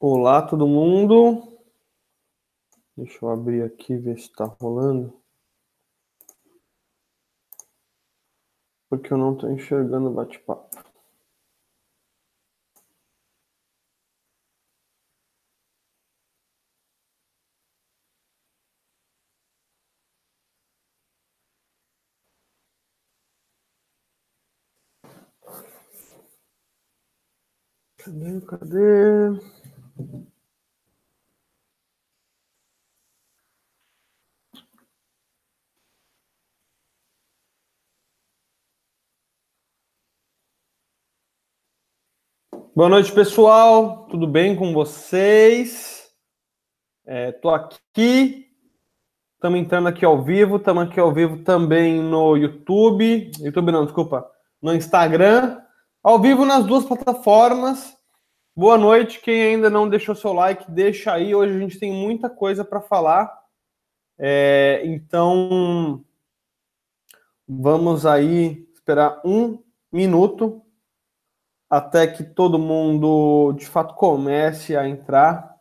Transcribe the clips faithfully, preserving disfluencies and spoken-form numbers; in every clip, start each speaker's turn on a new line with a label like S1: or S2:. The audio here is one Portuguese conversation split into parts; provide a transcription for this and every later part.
S1: Olá, todo mundo. Deixa eu abrir aqui, ver se está rolando. Porque eu não estou enxergando o bate-papo. Cadê, cadê? Boa noite, pessoal. Tudo bem com vocês? Estou aqui. Estamos entrando aqui ao vivo. Estamos aqui ao vivo também no YouTube. YouTube não, desculpa. No Instagram. Ao vivo nas duas plataformas. Boa noite. Quem ainda não deixou seu like, deixa aí. Hoje a gente tem muita coisa para falar. É, então, vamos aí esperar um minuto até que todo mundo, de fato, comece a entrar.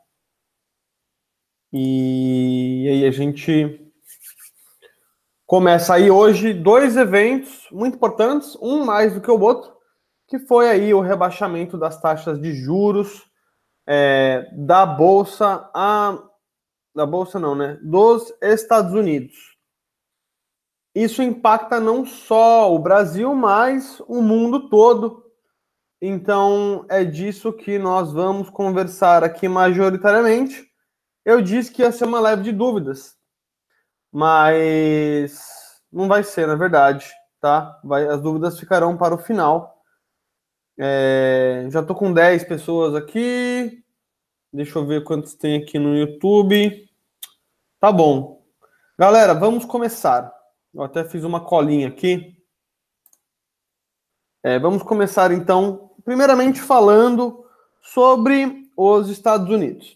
S1: E, e aí a gente começa aí hoje dois eventos muito importantes, um mais do que o outro, que foi aí o rebaixamento das taxas de juros é, da Bolsa, a, da Bolsa não, né? Dos Estados Unidos. Isso impacta não só o Brasil, mas o mundo todo. Então, é disso que nós vamos conversar aqui majoritariamente. Eu disse que ia ser uma leve de dúvidas, mas não vai ser, na verdade, tá? Vai, as dúvidas ficarão para o final. É, já estou com dez pessoas aqui. Deixa eu ver quantos tem aqui no YouTube. Tá bom. Galera, vamos começar. Eu até fiz uma colinha aqui. É, vamos começar, então, primeiramente falando sobre os Estados Unidos.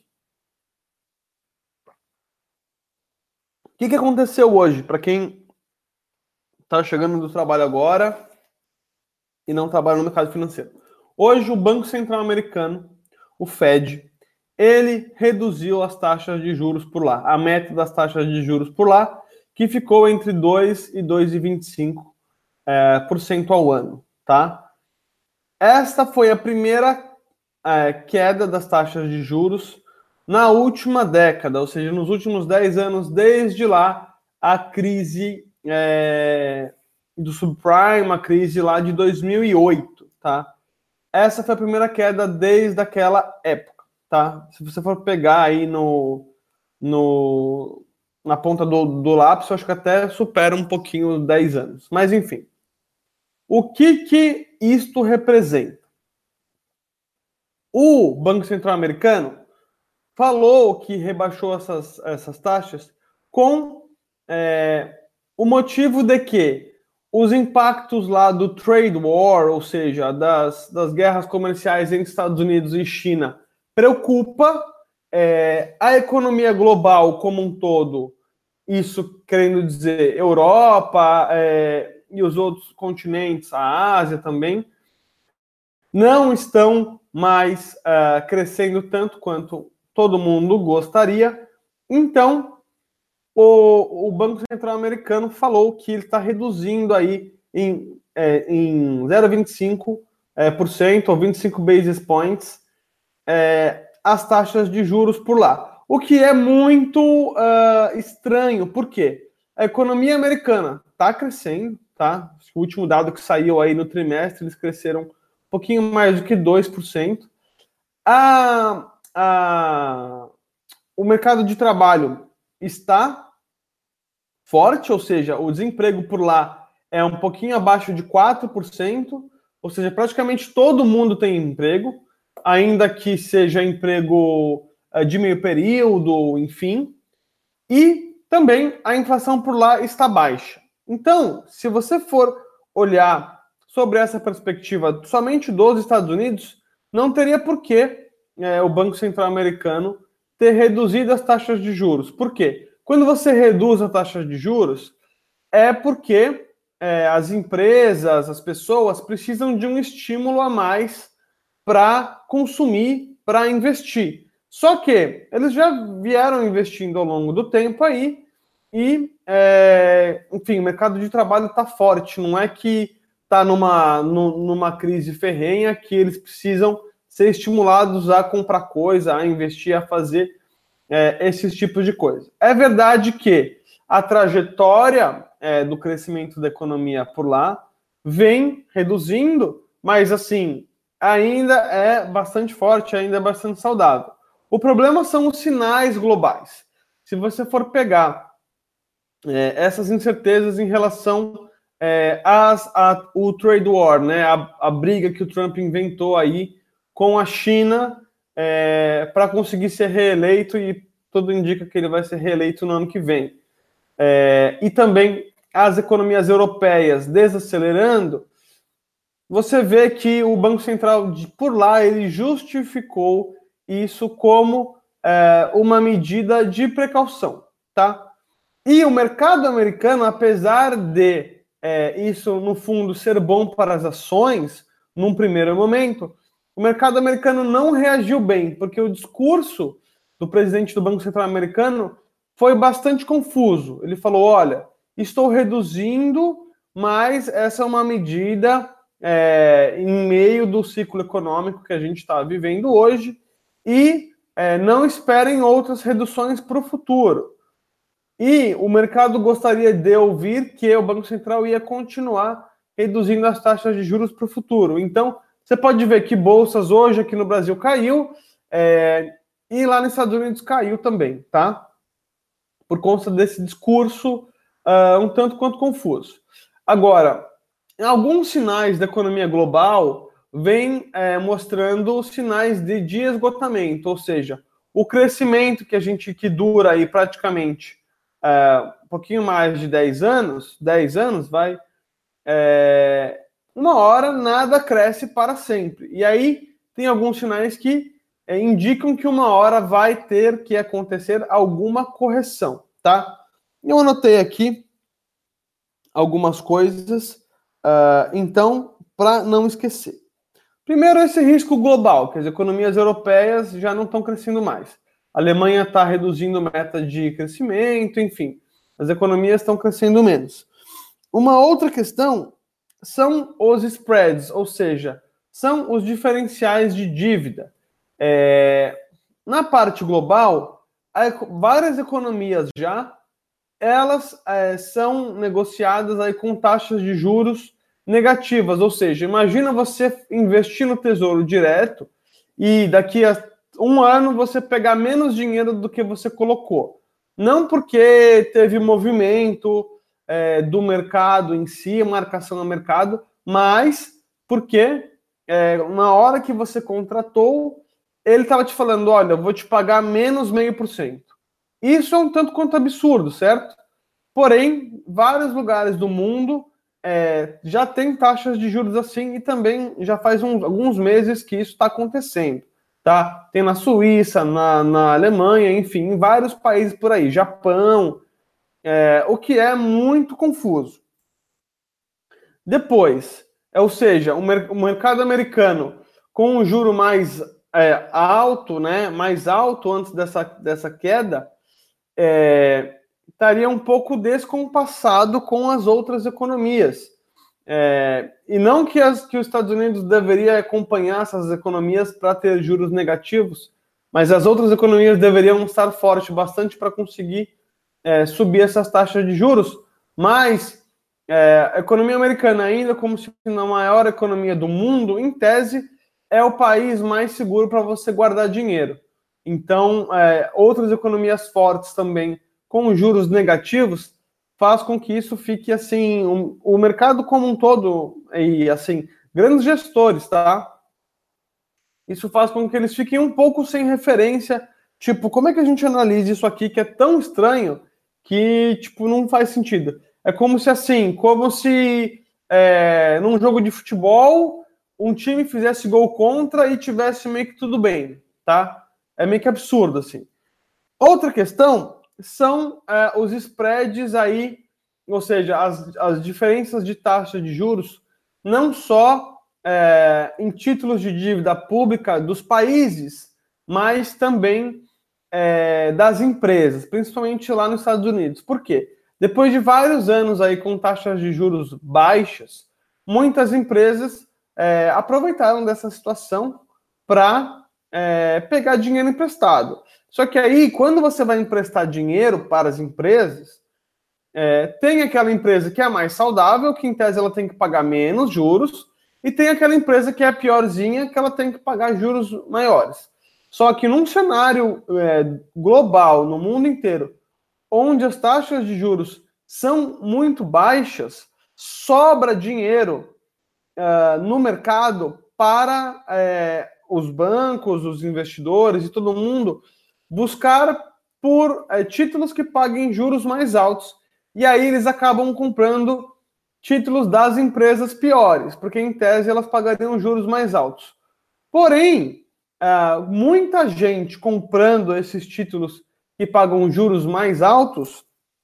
S1: O que, que aconteceu hoje? Para quem está chegando do trabalho agora e não trabalha no mercado financeiro. Hoje, o Banco Central Americano, o Fed, ele reduziu as taxas de juros por lá, a meta das taxas de juros por lá, que ficou entre dois e dois vírgula vinte e cinco por cento ao ano, tá? Esta foi a primeira é, queda das taxas de juros na última década, ou seja, nos últimos dez anos, desde lá, a crise é, do subprime, a crise lá de dois mil e oito, tá? Essa foi a primeira queda desde aquela época, tá? Se você for pegar aí no, no, na ponta do, do lápis, eu acho que até supera um pouquinho dez anos. Mas, enfim. O que que isto representa? O Banco Central Americano falou que rebaixou essas, essas taxas com é, o motivo de que os impactos lá do trade war, ou seja, das, das guerras comerciais entre Estados Unidos e China, preocupa é, a economia global como um todo, isso querendo dizer Europa é, e os outros continentes, a Ásia também, não estão mais uh, crescendo tanto quanto todo mundo gostaria. Então, o, o Banco Central Americano falou que ele está reduzindo aí em, é, em zero vírgula vinte e cinco por cento ou vinte e cinco basis points é, as taxas de juros por lá. O que é muito uh, estranho, por quê? A economia americana está crescendo, tá? O último dado que saiu aí no trimestre, eles cresceram um pouquinho mais do que dois por cento. A, a, o mercado de trabalho está forte, ou seja, o desemprego por lá é um pouquinho abaixo de quatro por cento, ou seja, praticamente todo mundo tem emprego, ainda que seja emprego de meio período, enfim. E também a inflação por lá está baixa. Então, se você for olhar sobre essa perspectiva somente dos Estados Unidos, não teria por que é, o Banco Central Americano ter reduzido as taxas de juros. Por quê? Quando você reduz a taxa de juros, é porque é, as empresas, as pessoas precisam de um estímulo a mais para consumir, para investir. Só que eles já vieram investindo ao longo do tempo aí e, é, enfim, o mercado de trabalho está forte. Não é que está numa, numa crise ferrenha que eles precisam ser estimulados a comprar coisa, a investir, a fazer é, esses tipos de coisa. É verdade que a trajetória é, do crescimento da economia por lá vem reduzindo, mas assim, ainda é bastante forte, ainda é bastante saudável. O problema são os sinais globais. Se você for pegar é, essas incertezas em relação é, às, a, o trade war, né, a, a briga que o Trump inventou aí com a China é, para conseguir ser reeleito, e tudo indica que ele vai ser reeleito no ano que vem. É, e também as economias europeias desacelerando, você vê que o Banco Central de, por lá ele justificou isso como é, uma medida de precaução, tá? E o mercado americano, apesar de é, isso, no fundo, ser bom para as ações, num primeiro momento, o mercado americano não reagiu bem, porque o discurso do presidente do Banco Central americano foi bastante confuso. Ele falou, olha, estou reduzindo, mas essa é uma medida é, em meio do ciclo econômico que a gente está vivendo hoje, e é, não esperem outras reduções para o futuro. E o mercado gostaria de ouvir que o Banco Central ia continuar reduzindo as taxas de juros para o futuro. Então, você pode ver que bolsas hoje aqui no Brasil caiu, é, e lá nos Estados Unidos caiu também, tá? Por conta desse discurso uh, um tanto quanto confuso. Agora, alguns sinais da economia global vêm é, mostrando sinais de, de esgotamento, ou seja, o crescimento que a gente que dura aí praticamente é, um pouquinho mais de dez anos, dez anos, vai, é, uma hora nada cresce para sempre. E aí tem alguns sinais que é, indicam que uma hora vai ter que acontecer alguma correção, tá? Eu anotei aqui algumas coisas, uh, então, para não esquecer. Primeiro, esse risco global, que as economias europeias já não estão crescendo mais. A Alemanha está reduzindo meta de crescimento, enfim, as economias estão crescendo menos. Uma outra questão são os spreads, ou seja, são os diferenciais de dívida. É, na parte global, várias economias já, elas é, são negociadas aí com taxas de juros negativas, ou seja, imagina você investir no Tesouro Direto e daqui a um ano você pegar menos dinheiro do que você colocou. Não porque teve movimento é, do mercado em si, marcação no mercado, mas porque é, na hora que você contratou, ele estava te falando, olha, eu vou te pagar menos meio por cento. Isso é um tanto quanto absurdo, certo? Porém, vários lugares do mundo é, já tem taxas de juros assim, e também já faz um, alguns meses que isso está acontecendo, tá? Tem na Suíça, na, na Alemanha, enfim, em vários países por aí, Japão, é, o que é muito confuso. Depois, é, ou seja, o, mer o mercado americano com um juro mais é, alto, né, mais alto antes dessa, dessa queda, é, estaria um pouco descompassado com as outras economias. É, e não que, as, que os Estados Unidos deveria acompanhar essas economias para ter juros negativos, mas as outras economias deveriam estar fortes bastante para conseguir é, subir essas taxas de juros. Mas é, a economia americana, ainda como se na maior economia do mundo, em tese, é o país mais seguro para você guardar dinheiro. Então, é, outras economias fortes também, com juros negativos, faz com que isso fique assim, um, o mercado como um todo, e assim, grandes gestores, tá? Isso faz com que eles fiquem um pouco sem referência, tipo, como é que a gente analisa isso aqui que é tão estranho que, tipo, não faz sentido. É como se assim, como se é, num jogo de futebol, um time fizesse gol contra e tivesse meio que tudo bem, tá? É meio que absurdo, assim. Outra questão são é, os spreads aí, ou seja, as, as diferenças de taxa de juros, não só é, em títulos de dívida pública dos países mas também é, das empresas, principalmente lá nos Estados Unidos. Por quê? Depois de vários anos aí com taxas de juros baixas, muitas empresas é, aproveitaram dessa situação para é, pegar dinheiro emprestado. Só que aí, quando você vai emprestar dinheiro para as empresas, é, tem aquela empresa que é mais saudável, que em tese ela tem que pagar menos juros, e tem aquela empresa que é a piorzinha, que ela tem que pagar juros maiores. Só que num cenário é, global, no mundo inteiro, onde as taxas de juros são muito baixas, sobra dinheiro uh, no mercado para é, os bancos, os investidores e todo mundo buscar por é, títulos que paguem juros mais altos. E aí eles acabam comprando títulos das empresas piores, porque em tese elas pagariam juros mais altos. Porém, uh, muita gente comprando esses títulos que pagam juros mais altos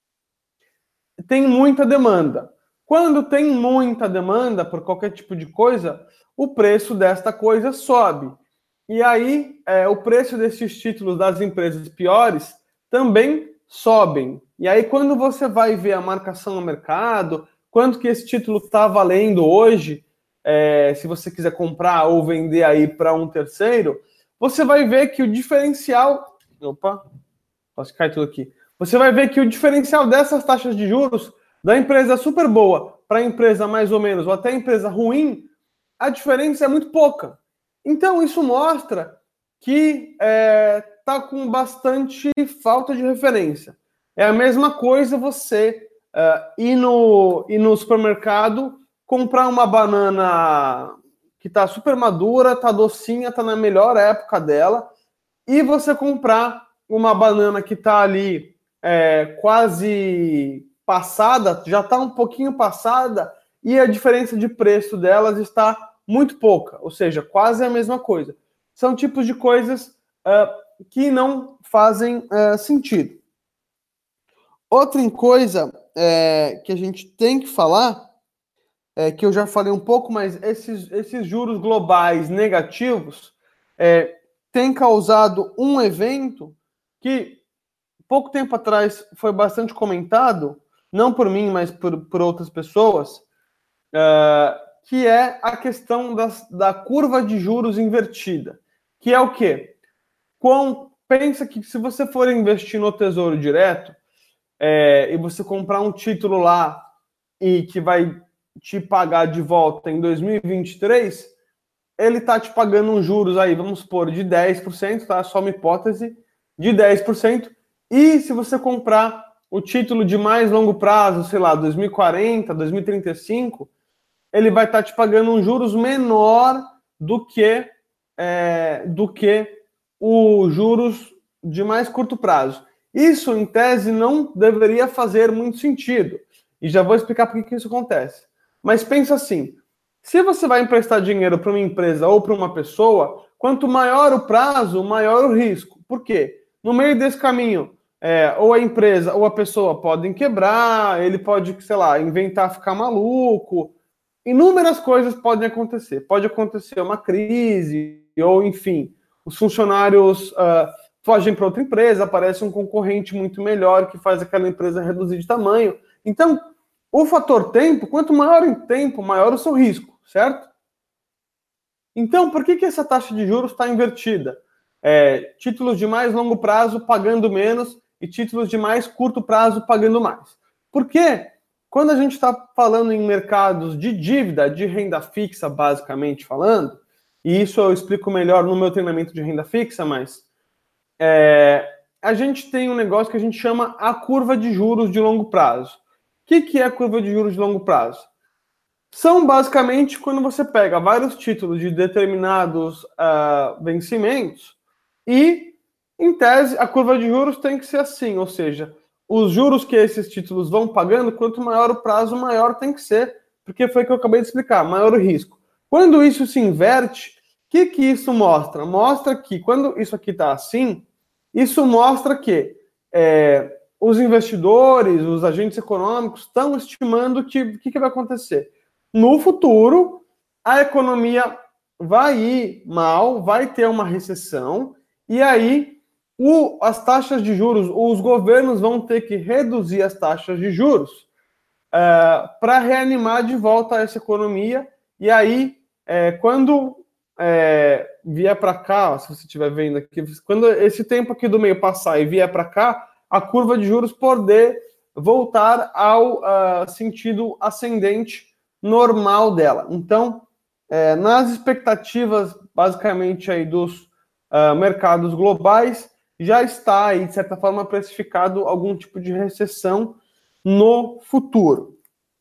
S1: tem muita demanda. Quando tem muita demanda por qualquer tipo de coisa, o preço desta coisa sobe. E aí, é, o preço desses títulos das empresas piores também sobem. E aí, quando você vai ver a marcação no mercado, quanto que esse título está valendo hoje, é, se você quiser comprar ou vender aí para um terceiro, você vai ver que o diferencial... Opa, posso cair tudo aqui. Você vai ver que o diferencial dessas taxas de juros, da empresa super boa para a empresa mais ou menos, ou até a empresa ruim, a diferença é muito pouca. Então, isso mostra que está é, tá com bastante falta de referência. É a mesma coisa você uh, ir, no, ir no supermercado, comprar uma banana que está super madura, está docinha, está na melhor época dela, e você comprar uma banana que está ali é, quase passada, já está um pouquinho passada, e a diferença de preço delas está muito pouca, ou seja, quase a mesma coisa. São tipos de coisas uh, que não fazem uh, sentido. Outra coisa é, que a gente tem que falar, é, que eu já falei um pouco, mas esses, esses juros globais negativos é, têm causado um evento que pouco tempo atrás foi bastante comentado, não por mim, mas por, por outras pessoas, uh, que é a questão das, da curva de juros invertida. Que é o quê? Com, pensa que se você for investir no Tesouro Direto, é, e você comprar um título lá e que vai te pagar de volta em dois mil e vinte e três, ele está te pagando uns juros aí, vamos supor, de dez por cento, tá? Só uma hipótese, de dez por cento. E se você comprar o título de mais longo prazo, sei lá, dois mil e quarenta, dois mil e trinta e cinco, ele vai estar te pagando um juros menor do que, é, do que os juros de mais curto prazo. Isso, em tese, não deveria fazer muito sentido. E já vou explicar por que isso acontece. Mas pensa assim, se você vai emprestar dinheiro para uma empresa ou para uma pessoa, quanto maior o prazo, maior o risco. Por quê? No meio desse caminho, é, ou a empresa ou a pessoa podem quebrar, ele pode, sei lá, inventar ficar maluco. Inúmeras coisas podem acontecer. Pode acontecer uma crise, ou enfim, os funcionários uh, fogem para outra empresa, aparece um concorrente muito melhor que faz aquela empresa reduzir de tamanho. Então, o fator tempo, quanto maior o tempo, maior o seu risco, certo? Então, por que, que essa taxa de juros está invertida? É, títulos de mais longo prazo pagando menos e títulos de mais curto prazo pagando mais. Por quê? Quando a gente está falando em mercados de dívida, de renda fixa, basicamente falando, e isso eu explico melhor no meu treinamento de renda fixa, mas é, a gente tem um negócio que a gente chama a curva de juros de longo prazo. O que, que é a curva de juros de longo prazo? São basicamente quando você pega vários títulos de determinados uh, vencimentos e, em tese, a curva de juros tem que ser assim, ou seja, os juros que esses títulos vão pagando, quanto maior o prazo, maior tem que ser, porque foi o que eu acabei de explicar, maior o risco. Quando isso se inverte, o que, que isso mostra? Mostra que, quando isso aqui está assim, isso mostra que é, os investidores, os agentes econômicos estão estimando que o que, que vai acontecer. No futuro, a economia vai ir mal, vai ter uma recessão, e aí o, as taxas de juros, os governos vão ter que reduzir as taxas de juros uh, para reanimar de volta essa economia, e aí, é, quando é, vier para cá, se você estiver vendo aqui, quando esse tempo aqui do meio passar e vier para cá, a curva de juros poder voltar ao uh, sentido ascendente normal dela. Então, é, nas expectativas, basicamente, aí dos uh, mercados globais, já está aí, de certa forma, precificado algum tipo de recessão no futuro.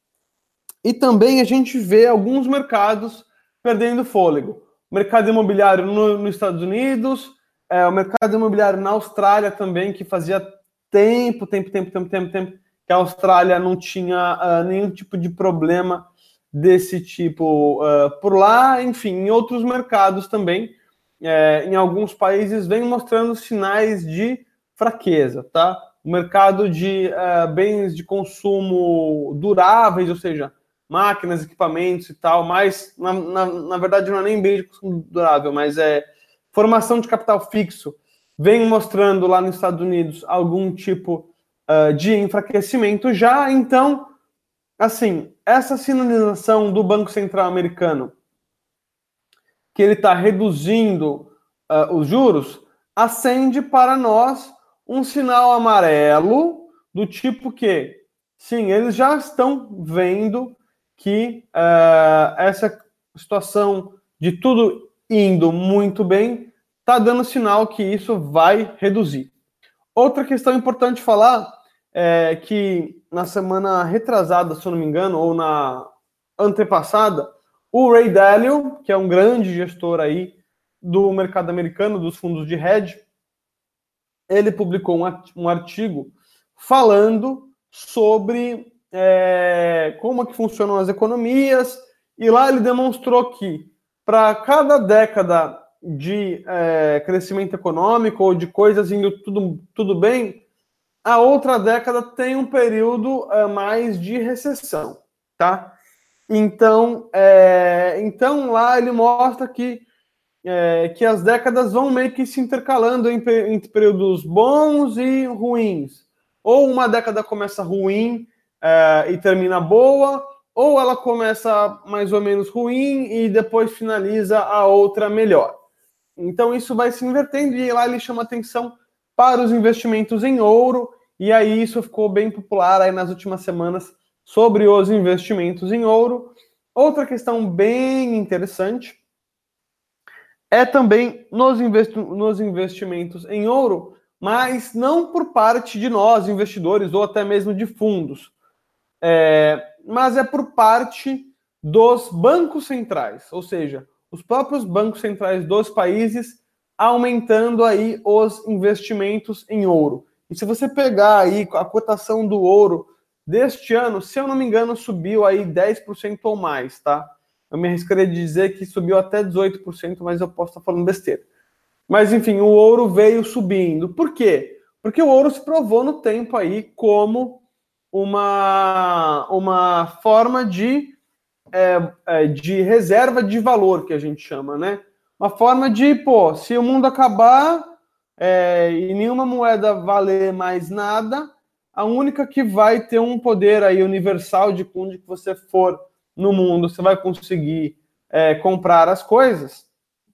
S1: E também a gente vê alguns mercados perdendo fôlego. O mercado imobiliário no, nos Estados Unidos, é, o mercado imobiliário na Austrália também, que fazia tempo, tempo, tempo, tempo, tempo, tempo, que a Austrália não tinha uh, nenhum tipo de problema desse tipo uh, por lá. Enfim, em outros mercados também, é, em alguns países, vem mostrando sinais de fraqueza, tá? O mercado de uh, bens de consumo duráveis, ou seja, máquinas, equipamentos e tal, mas na, na, na verdade não é nem bem de consumo durável, mas é formação de capital fixo, vem mostrando lá nos Estados Unidos algum tipo uh, de enfraquecimento já. Então, assim, essa sinalização do Banco Central americano, que ele está reduzindo uh, os juros, acende para nós um sinal amarelo do tipo que, sim, eles já estão vendo que uh, essa situação de tudo indo muito bem está dando sinal que isso vai reduzir. Outra questão importante falar é que na semana retrasada, se eu não me engano, ou na antepassada, o Ray Dalio, que é um grande gestor aí do mercado americano, dos fundos de hedge, ele publicou um artigo falando sobre é, como que funcionam as economias, e lá ele demonstrou que para cada década de é, crescimento econômico ou de coisas indo tudo, tudo bem, a outra década tem um período é, mais de recessão, tá? Então, é, então lá ele mostra que, é, que as décadas vão meio que se intercalando entre, entre períodos bons e ruins. Ou uma década começa ruim é, e termina boa, ou ela começa mais ou menos ruim e depois finaliza a outra melhor. Então isso vai se invertendo, e lá ele chama atenção para os investimentos em ouro, e aí isso ficou bem popular aí nas últimas semanas sobre os investimentos em ouro. Outra questão bem interessante é também nos, investi nos investimentos em ouro, mas não por parte de nós, investidores, ou até mesmo de fundos, é, mas é por parte dos bancos centrais, ou seja, os próprios bancos centrais dos países aumentando aí os investimentos em ouro. E se você pegar aí a cotação do ouro deste ano, se eu não me engano, subiu aí dez por cento ou mais, tá? Eu me arriscaria de dizer que subiu até dezoito por cento, mas eu posso estar falando besteira. Mas, enfim, o ouro veio subindo. Por quê? Porque o ouro se provou no tempo aí como uma, uma forma de, é, de reserva de valor, que a gente chama, né? Uma forma de, pô, se o mundo acabar é, e nenhuma moeda valer mais nada, a única que vai ter um poder aí universal de onde que você for no mundo, você vai conseguir é, comprar as coisas,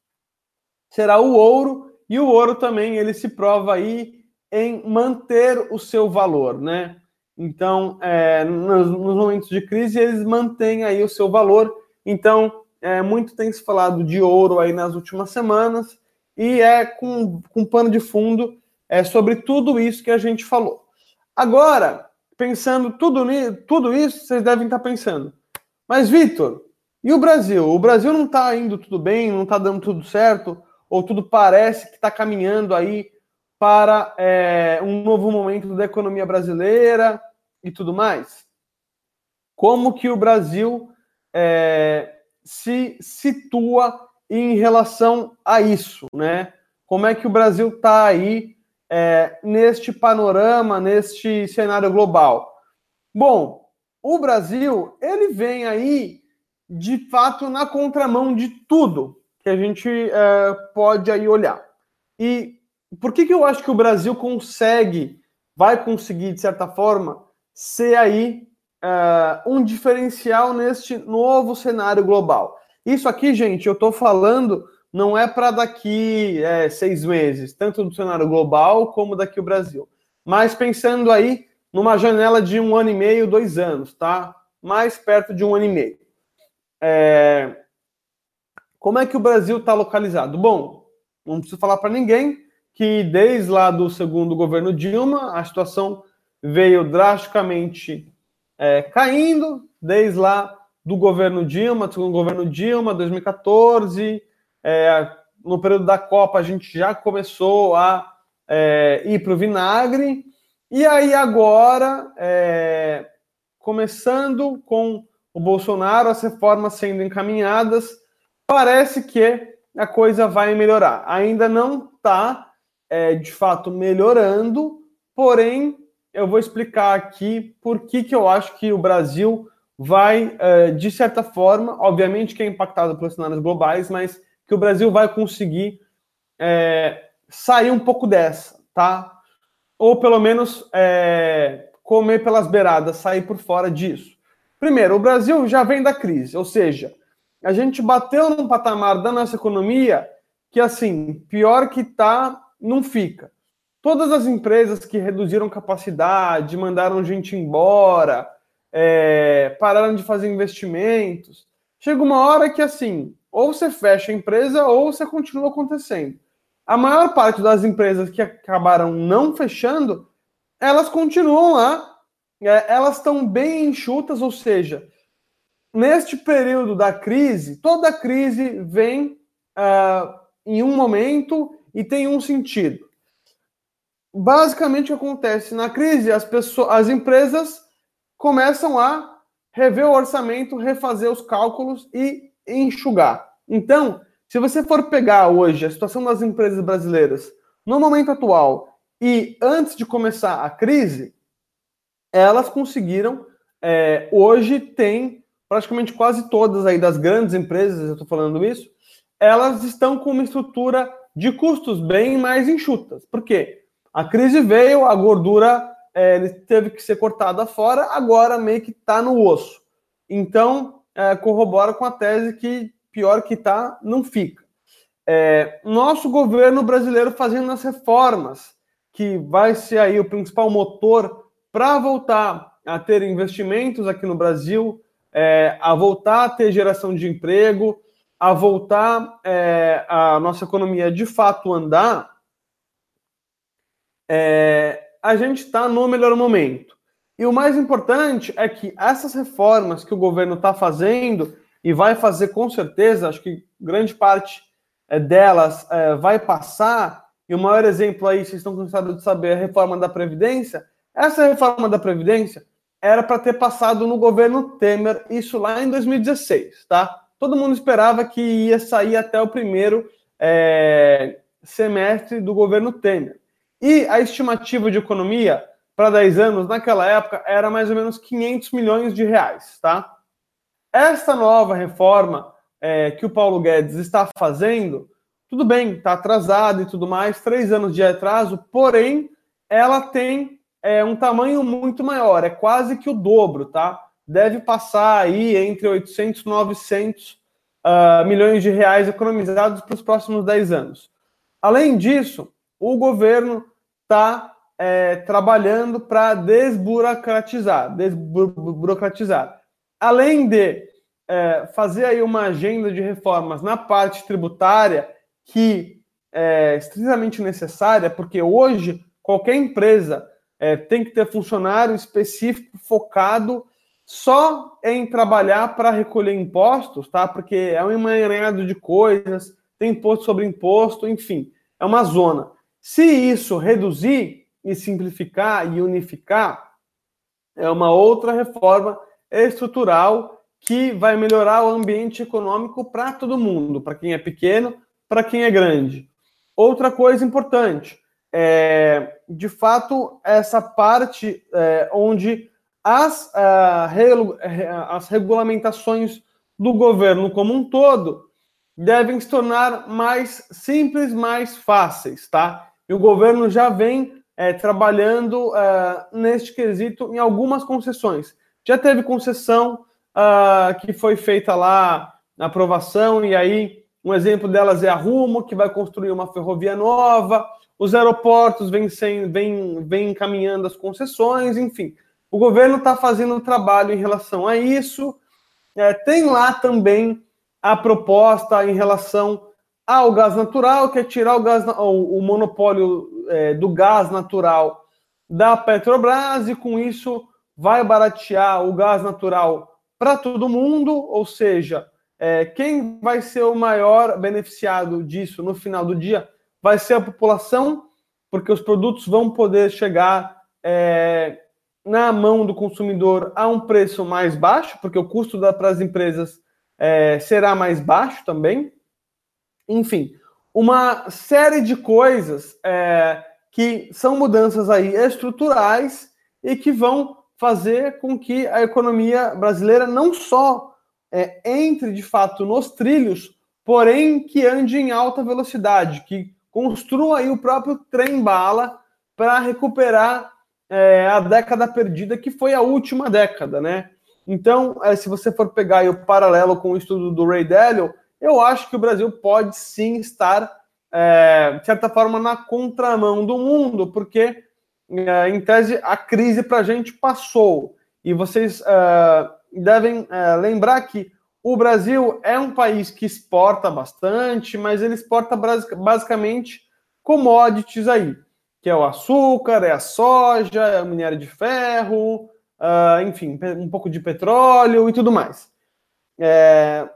S1: será o ouro. E o ouro também, ele se prova aí em manter o seu valor, né? Então, é, nos, nos momentos de crise, eles mantêm aí o seu valor. Então, é, muito tem se falado de ouro aí nas últimas semanas, e é com, com pano de fundo é, sobre tudo isso que a gente falou. Agora, pensando tudo, tudo isso, vocês devem estar pensando, mas, Vitor, e o Brasil? O Brasil não está indo tudo bem, não está dando tudo certo, ou tudo parece que está caminhando aí para é, um novo momento da economia brasileira e tudo mais? Como que o Brasil é, se situa em relação a isso, né? Como é que o Brasil está aí é, neste panorama, neste cenário global? Bom, o Brasil, ele vem aí, de fato, na contramão de tudo que a gente é, pode aí olhar. E por que, que eu acho que o Brasil consegue, vai conseguir, de certa forma, ser aí uh, um diferencial neste novo cenário global? Isso aqui, gente, eu estou falando, não é para daqui é, seis meses, tanto do cenário global como daqui o Brasil. Mas pensando aí numa janela de um ano e meio, dois anos, tá? Mais perto de um ano e meio. É... Como é que o Brasil está localizado? Bom, não preciso falar para ninguém que desde lá do segundo governo Dilma, a situação veio drasticamente é, caindo, desde lá do governo Dilma, do segundo governo Dilma, dois mil e quatorze, é, no período da Copa a gente já começou a é, ir para o vinagre, e aí agora, é, começando com o Bolsonaro, as reformas sendo encaminhadas, parece que a coisa vai melhorar. Ainda não está, é, de fato, melhorando, porém, eu vou explicar aqui por que, que eu acho que o Brasil vai, é, de certa forma, obviamente que é impactado pelos cenários globais, mas que o Brasil vai conseguir é, sair um pouco dessa, tá? Ou pelo menos é, comer pelas beiradas, sair por fora disso. Primeiro, o Brasil já vem da crise, ou seja, a gente bateu num patamar da nossa economia que, assim, pior que tá, não fica. Todas as empresas que reduziram capacidade, mandaram gente embora, é, pararam de fazer investimentos, chega uma hora que, assim, ou você fecha a empresa ou você continua acontecendo. A maior parte das empresas que acabaram não fechando, elas continuam lá, é, elas estão bem enxutas, ou seja, neste período da crise, toda crise vem uh, em um momento e tem um sentido. Basicamente, o que acontece na crise, as, pessoas, as empresas começam a rever o orçamento, refazer os cálculos e enxugar. Então, se você for pegar hoje a situação das empresas brasileiras no momento atual e antes de começar a crise, elas conseguiram, é, hoje tem praticamente quase todas aí das grandes empresas, eu estou falando isso, elas estão com uma estrutura de custos bem mais enxutas. Por quê? A crise veio, a gordura é, teve que ser cortada fora, agora meio que está no osso. Então, é, corrobora com a tese que pior que está, não fica. É, nosso governo brasileiro fazendo as reformas, que vai ser aí o principal motor para voltar a ter investimentos aqui no Brasil, é, a voltar a ter geração de emprego, a voltar é, a nossa economia de fato andar, é, a gente está no melhor momento. E o mais importante é que essas reformas que o governo está fazendo, e vai fazer com certeza, acho que grande parte é, delas é, vai passar, e o maior exemplo aí, vocês estão cansados de saber, é a reforma da Previdência. Essa reforma da Previdência era para ter passado no governo Temer, isso lá em dois mil e dezesseis, tá? Todo mundo esperava que ia sair até o primeiro é, semestre do governo Temer. E a estimativa de economia para dez anos, naquela época, era mais ou menos quinhentos milhões de reais, tá? Esta nova reforma é, que o Paulo Guedes está fazendo, tudo bem, está atrasado e tudo mais, três anos de atraso, porém, ela tem é, um tamanho muito maior, é quase que o dobro, tá? Deve passar aí entre oitocentos e novecentos uh, milhões de reais economizados para os próximos dez anos. Além disso, o governo está é, trabalhando para desburocratizar, desburocratizar. Além de é, fazer aí uma agenda de reformas na parte tributária, que é estritamente necessária, porque hoje qualquer empresa é, tem que ter funcionário específico focado só em trabalhar para recolher impostos, tá? Porque é um emaranhado de coisas, tem imposto sobre imposto, enfim, é uma zona. Se isso reduzir e simplificar e unificar, é uma outra reforma estrutural que vai melhorar o ambiente econômico para todo mundo, para quem é pequeno, para quem é grande. Outra coisa importante, é, de fato, essa parte é, onde as, uh, regu as regulamentações do governo como um todo devem se tornar mais simples, mais fáceis, tá? e o governo já vem é, trabalhando é, neste quesito em algumas concessões. Já teve concessão uh, que foi feita lá na aprovação, e aí um exemplo delas é a Rumo, que vai construir uma ferrovia nova, os aeroportos vêm, sem, vêm, vêm encaminhando as concessões, enfim. O governo está fazendo um trabalho em relação a isso. É, tem lá também a proposta em relação ao gás natural, que é tirar o, gás, o, o monopólio é, do gás natural da Petrobras, e com isso vai baratear o gás natural para todo mundo, ou seja, é, quem vai ser o maior beneficiado disso no final do dia vai ser a população, porque os produtos vão poder chegar é, na mão do consumidor a um preço mais baixo, porque o custo para as empresas é, será mais baixo também. Enfim, uma série de coisas é, que são mudanças aí estruturais e que vão fazer com que a economia brasileira não só é, entre de fato nos trilhos, porém que ande em alta velocidade, que construa aí o próprio trem-bala para recuperar é, a década perdida, que foi a última década, né? Então, é, se você for pegar aí o paralelo com o estudo do Ray Dalio, eu acho que o Brasil pode sim estar, é, de certa forma, na contramão do mundo, porque, é, em tese, a crise para a gente passou. E vocês é, devem é, lembrar que o Brasil é um país que exporta bastante, mas ele exporta basicamente commodities aí, que é o açúcar, é a soja, é o minério de ferro, uh, enfim, um pouco de petróleo e tudo mais. É...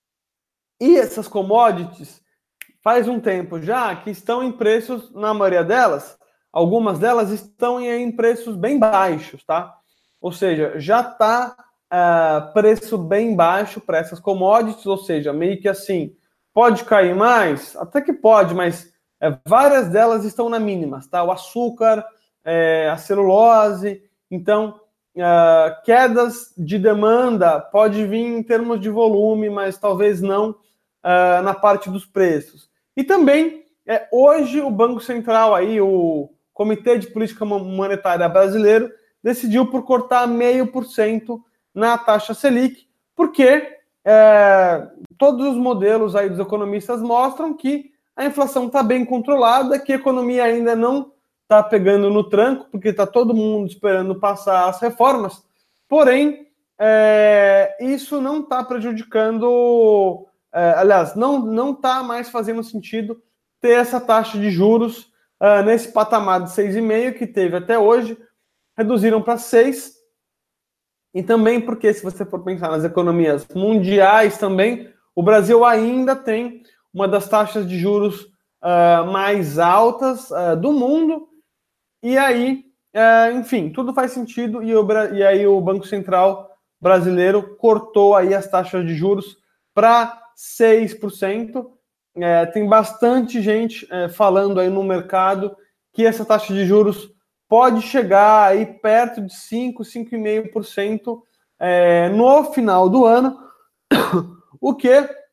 S1: E essas commodities, faz um tempo já que estão em preços, na maioria delas, algumas delas estão em preços bem baixos, tá? Ou seja, já está uh, preço bem baixo para essas commodities, ou seja, meio que assim, pode cair mais? Até que pode, mas é, várias delas estão na mínimas, tá? O açúcar, é, a celulose, então uh, quedas de demanda pode vir em termos de volume, mas talvez não uh, na parte dos preços. E também, é, hoje o Banco Central, aí, o Comitê de Política Monetária Brasileiro, decidiu por cortar meio por cento na taxa Selic, porque é, todos os modelos aí dos economistas mostram que a inflação está bem controlada, que a economia ainda não está pegando no tranco, porque está todo mundo esperando passar as reformas, porém, é, isso não está prejudicando, é, aliás, não está mais fazendo sentido ter essa taxa de juros uh, nesse patamar de seis vírgula cinco que teve até hoje, reduziram para seis, e também porque, se você for pensar nas economias mundiais também, o Brasil ainda tem uma das taxas de juros uh, mais altas uh, do mundo, e aí, uh, enfim, tudo faz sentido, e, o, e aí o Banco Central brasileiro cortou aí as taxas de juros para seis por cento. É, tem bastante gente é, falando aí no mercado que essa taxa de juros pode chegar aí perto de cinco, cinco vírgula cinco por cento é, no final do ano, o que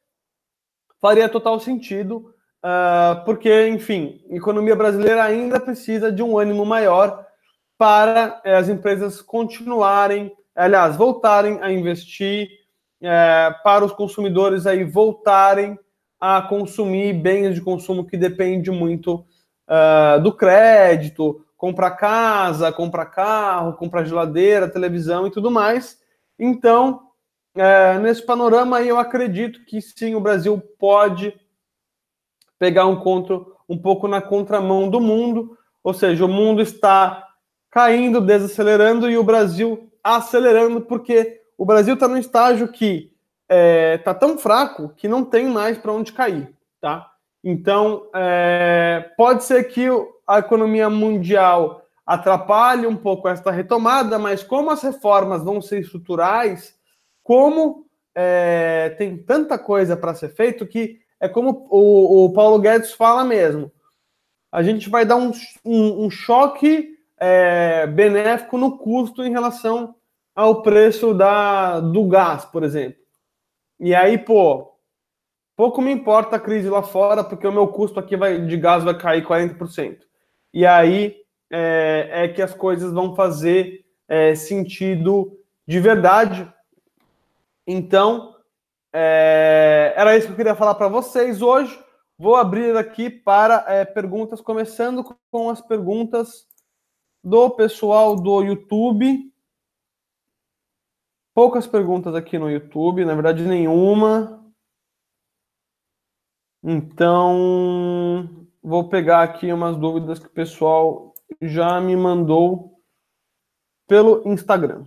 S1: faria total sentido, uh, porque, enfim, a economia brasileira ainda precisa de um ânimo maior para é, as empresas continuarem, aliás, voltarem a investir, é, para os consumidores aí voltarem a consumir bens de consumo que depende muito uh, do crédito, comprar casa, comprar carro, comprar geladeira, televisão e tudo mais. Então, é, nesse panorama aí, eu acredito que sim, o Brasil pode pegar um, contra, um pouco na contramão do mundo, ou seja, o mundo está caindo, desacelerando, e o Brasil acelerando, porque o Brasil está num estágio que está é, tão fraco que não tem mais para onde cair, tá? Então, é, pode ser que a economia mundial atrapalhe um pouco esta retomada, mas como as reformas vão ser estruturais, como é, tem tanta coisa para ser feito, que é como o, o Paulo Guedes fala mesmo, a gente vai dar um, um, um choque é, benéfico no custo em relação ao preço da, do gás, por exemplo. E aí, pô, pouco me importa a crise lá fora, porque o meu custo aqui vai, de gás vai cair quarenta por cento. e aí é, é que as coisas vão fazer é, sentido de verdade. Então, é, era isso que eu queria falar para vocês hoje. Vou abrir aqui para é, perguntas, começando com as perguntas do pessoal do YouTube. Poucas perguntas aqui no YouTube, na verdade nenhuma. Então, vou pegar aqui umas dúvidas que o pessoal já me mandou pelo Instagram.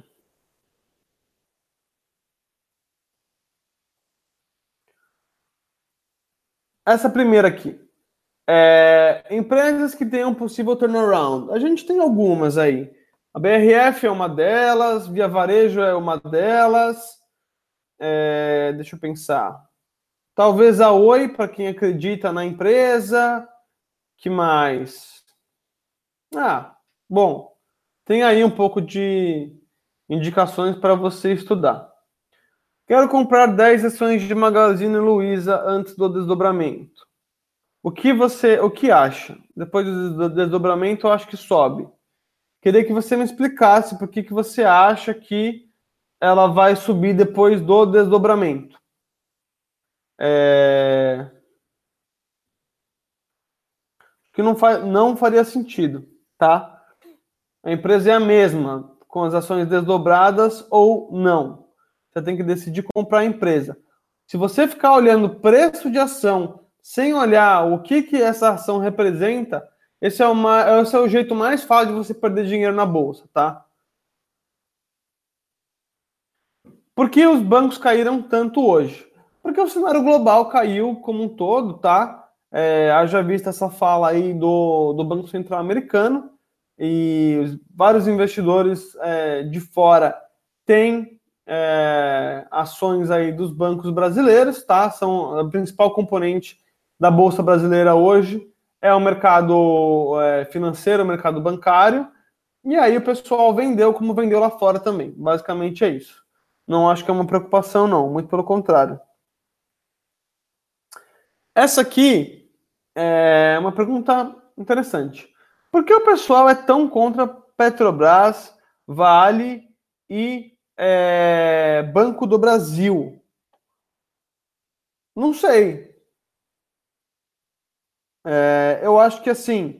S1: Essa primeira aqui. É, empresas que tenham possível turnaround. A gente tem algumas aí. A B R F é uma delas, Via Varejo é uma delas. É, deixa eu pensar. Talvez a Oi, para quem acredita na empresa. Que mais? Ah, bom. Tem aí um pouco de indicações para você estudar. Quero comprar dez ações de Magazine Luiza antes do desdobramento. O que você, o que acha? Depois do desdobramento, eu acho que sobe. Queria que você me explicasse por que, que você acha que ela vai subir depois do desdobramento. É... Que não, fa... não faria sentido, tá? A empresa é a mesma, com as ações desdobradas ou não. Você tem que decidir comprar a empresa. Se você ficar olhando preço de ação sem olhar o que, que essa ação representa, esse é, uma, esse é o jeito mais fácil de você perder dinheiro na bolsa, tá? Por que os bancos caíram tanto hoje? Porque o cenário global caiu como um todo, tá? É, haja vista essa fala aí do, do Banco Central americano, e vários investidores é, de fora têm é, ações aí dos bancos brasileiros, tá? São a principal componente da Bolsa Brasileira hoje é o mercado é, financeiro, o mercado bancário, e aí o pessoal vendeu como vendeu lá fora também. Basicamente é isso. Não acho que é uma preocupação, não. Muito pelo contrário. Essa aqui é uma pergunta interessante. Por que o pessoal é tão contra Petrobras, Vale e é, Banco do Brasil? Não sei. É, eu acho que assim,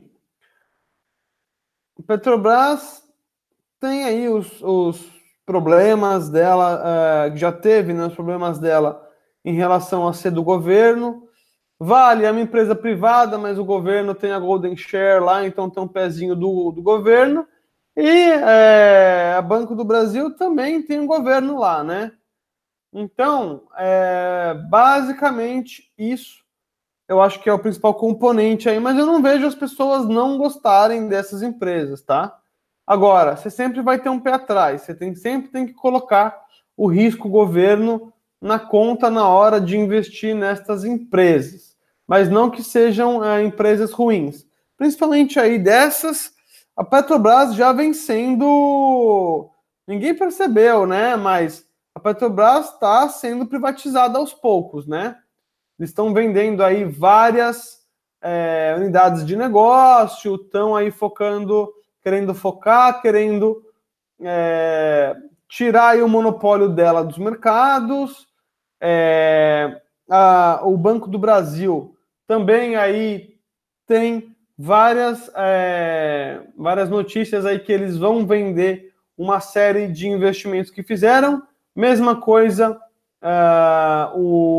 S1: Petrobras tem aí os, os problemas dela, uh, já teve, né, os problemas dela em relação a ser do governo. Vale é uma empresa privada, mas o governo tem a Golden Share lá, então tem um pezinho do, do governo. E é, a Banco do Brasil também tem um governo lá, né? Então, é, basicamente isso eu acho que é o principal componente aí, mas eu não vejo as pessoas não gostarem dessas empresas, tá? Agora, você sempre vai ter um pé atrás, você tem, sempre tem que colocar o risco governo na conta na hora de investir nestas empresas, mas não que sejam é, empresas ruins. Principalmente aí dessas, a Petrobras já vem sendo... Ninguém percebeu, né? Mas a Petrobras está sendo privatizada aos poucos, né? Eles estão vendendo aí várias é, unidades de negócio, estão aí focando, querendo focar, querendo é, tirar aí o monopólio dela dos mercados. É, a, o Banco do Brasil também aí tem várias, é, várias notícias aí que eles vão vender uma série de investimentos que fizeram. Mesma coisa, uh,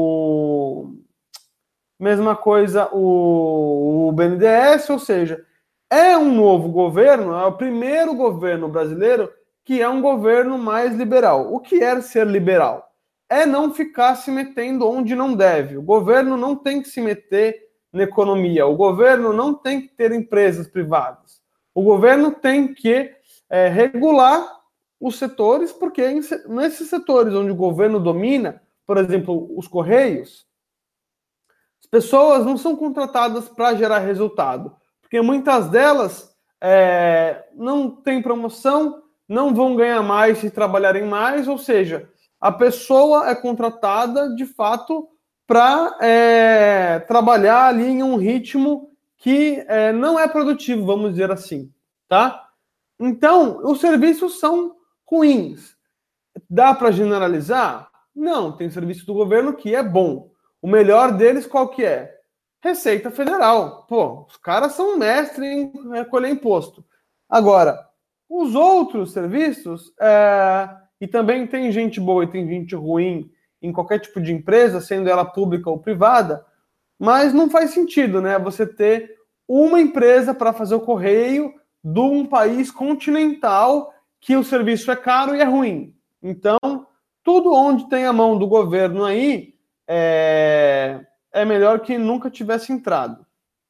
S1: o Mesma coisa o, o B N D E S, ou seja, é um novo governo, é o primeiro governo brasileiro que é um governo mais liberal. O que é ser liberal? É não ficar se metendo onde não deve. O governo não tem que se meter na economia. O governo não tem que ter empresas privadas. O governo tem que é, regular os setores, porque nesses setores onde o governo domina, por exemplo, os Correios, as pessoas não são contratadas para gerar resultado, porque muitas delas é, não têm promoção, não vão ganhar mais se trabalharem mais, ou seja, a pessoa é contratada de fato para é, trabalhar ali em um ritmo que é, não é produtivo, vamos dizer assim, tá? Então, os serviços são ruins. Dá para generalizar? Não, tem serviço do governo que é bom. O melhor deles qual que é? Receita Federal. Pô, os caras são mestres em recolher imposto. Agora, os outros serviços, é... e também tem gente boa e tem gente ruim em qualquer tipo de empresa, sendo ela pública ou privada, mas não faz sentido, né? Você ter uma empresa para fazer o correio de um país continental que o serviço é caro e é ruim. Então, tudo onde tem a mão do governo aí é, é melhor que nunca tivesse entrado.